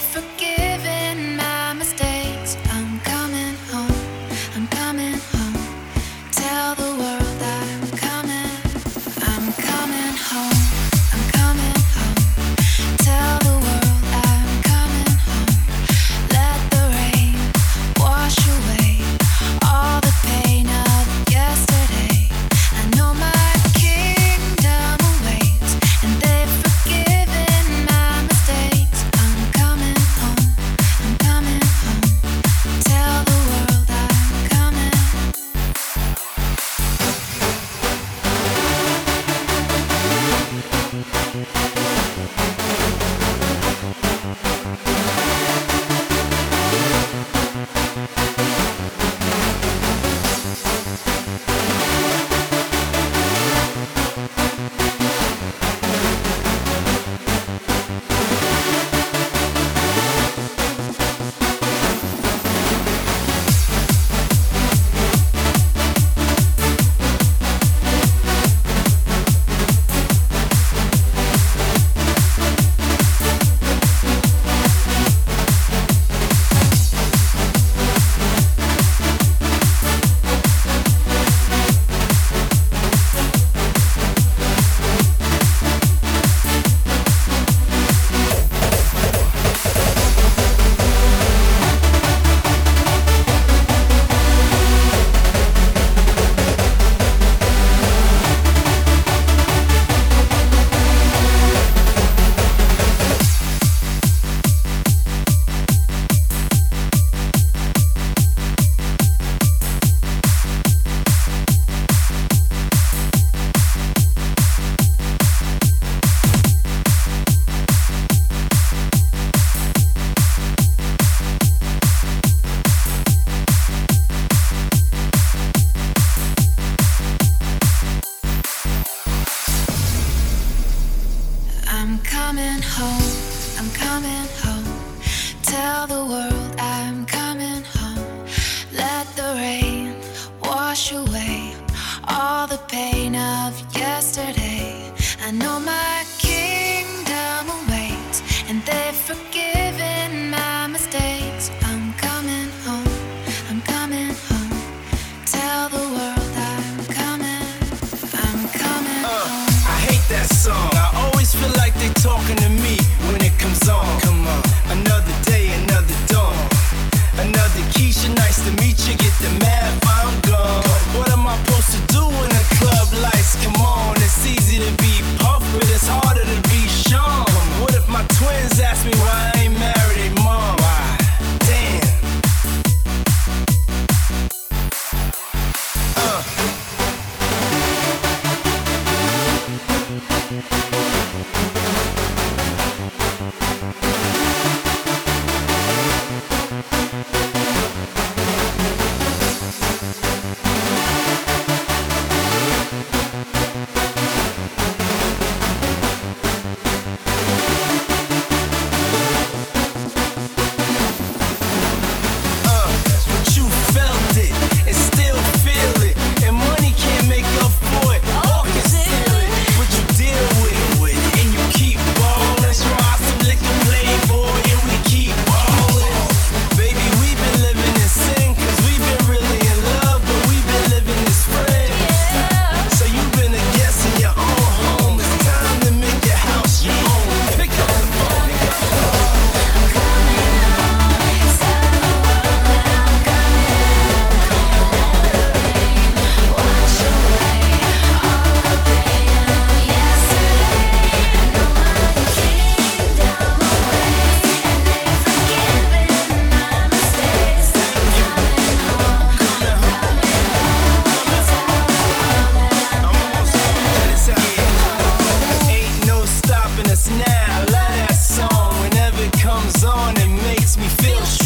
forgiven my mistakes. I'm coming home, I'm coming home. Tell the world I'm coming home, I'm coming home. Tell the world I'm coming home. Let the rain wash away all the pain of yesterday. I know my kingdom awaits, and they've forgiven my mistakes. I'm coming home, I'm coming home. Tell the world I'm coming. I'm coming home, I'm coming home. Tell the world I'm coming home. Let the rain wash away all the pain of yesterday. I know my kingdom awaits, and they've forgiven my mistakes. I'm coming home, I'm coming home. Tell the world I'm coming home. I hate that song. I always feel like they talking to me when it comes on. Come on, another day, another dawn. Another Keisha, nice to meet you. Get the math, I'm gone. What am I supposed to do when the club lights come on? It's easy to be Puff, but it's harder to be Sean. What if my twins ask me why I ain't married their mom? Why? Damn. But you felt it and still feel it, and money can't make up for it or conceal it. But you deal with it and you keep ballin'. Try some liquor, playboy, and we keep ballin'. Baby, we've been living in sin, 'cause we've been really in love, but we've been living as friends. So you've been a guest in your own home. It's time to make your house your own. Pick up the phone. Ain't no stopping us now. Love that song. Whenever it comes on, it makes me feel